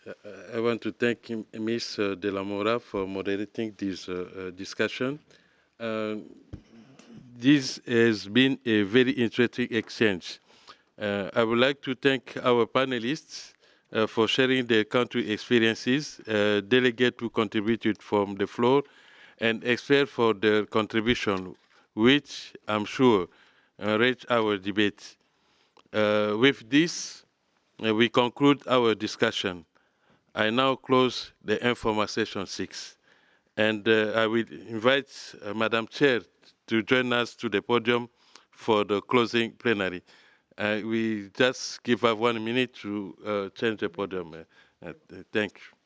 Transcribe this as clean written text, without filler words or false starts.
I want to thank Ms. De La Mora for moderating this discussion. Uh, this has been a very interesting exchange. I would like to thank our panelists for sharing their country experiences, delegates who contributed from the floor, and experts for their contribution, which I'm sure enriched our debate. With this, we conclude our discussion. I now close the informal session 6. And I will invite Madam Chair to join us to the podium for the closing plenary. We just give her 1 minute to change the podium. Thank you.